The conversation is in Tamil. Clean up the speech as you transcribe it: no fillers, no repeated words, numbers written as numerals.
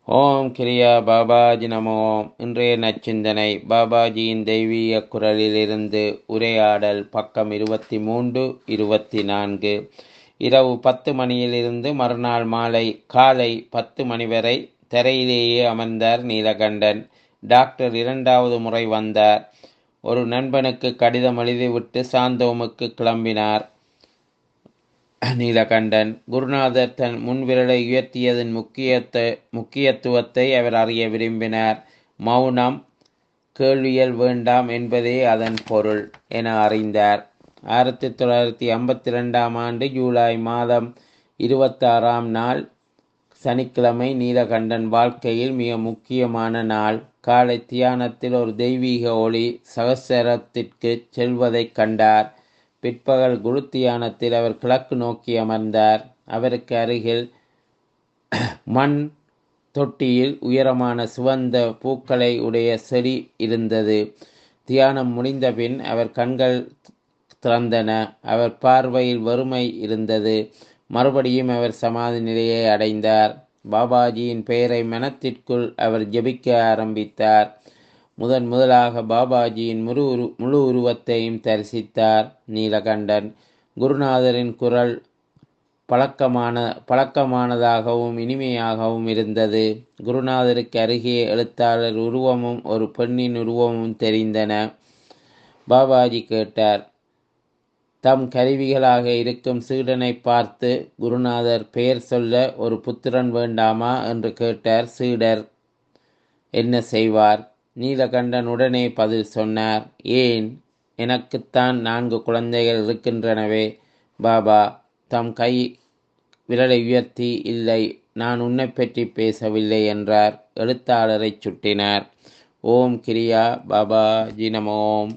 ஓம் கிரியா பாபாஜி நமோ. இன்றைய நச்சிந்தனை பாபாஜியின் தெய்வீக குரலிலிருந்து உரையாடல் பக்கம் 23, 24. இரவு 10 மணியிலிருந்து மறுநாள் காலை 10 மணி வரை தரையிலேயே அமர்ந்தார் நீலகண்டன். டாக்டர் 2வது முறை வந்தார். ஒரு நண்பனுக்கு கடிதம் எழுதிவிட்டு சாந்தோமுக்கு கிளம்பினார் நீலகண்டன். குருநாதர் தன் முன்விரலை உயர்த்தியதன் முக்கியத்துவத்தை அவர் அறிய விரும்பினார். மௌனம், கேள்வியல் வேண்டாம் என்பதே அதன் பொருள் என அறிந்தார். 1952 ஆண்டு ஜூலை மாதம் 26 நாள் சனிக்கிழமை நீலகண்டன் வாழ்க்கையில் மிக முக்கியமான நாள். காலை தியானத்தில் ஒரு தெய்வீக ஒளி சகசரத்திற்கு செல்வதைக் கண்டார். பிற்பகல் குரு தியானத்தில் அவர் கிழக்கு நோக்கி அமர்ந்தார். அவருக்கு அருகில் மண் தொட்டியில் உயரமான சிவந்த பூக்களை உடைய செடி இருந்தது. தியானம் முடிந்தபின் அவர் கண்கள் திறந்தன. அவர் பார்வையில் வெறுமை இருந்தது. மறுபடியும் அவர் சமாதி நிலையை அடைந்தார். பாபாஜியின் பெயரை மனத்திற்குள் அவர் ஜெபிக்க ஆரம்பித்தார். முதலாக பாபாஜியின் முழு உருவத்தையும் தரிசித்தார் நீலகண்டன். குருநாதரின் குரல் பழக்கமானதாகவும் இனிமையாகவும் இருந்தது. குருநாதருக்கு அருகே எழுத்தாளர் உருவமும் ஒரு பெண்ணின் உருவமும் தெரிந்தன. பாபாஜி கேட்டார். தம் கருவிகளாக இருக்கும் சீடனை பார்த்து குருநாதர் பெயர் சொல்ல ஒரு புத்திரன் வேண்டாமா என்று கேட்டார். சீடர் என்ன செய்வார்? நீலகண்டன் உடனே பதில் சொன்னார். ஏன், எனக்குத்தான் 4 குழந்தைகள் இருக்கின்றனவே. பாபா தம் கை விரலை உயர்த்தி, இல்லை, நான் உன்னை பற்றி பேசவில்லை என்றார். எழுத்தாளரை சுட்டினார். ஓம் கிரியா பாபாஜி நமோம்.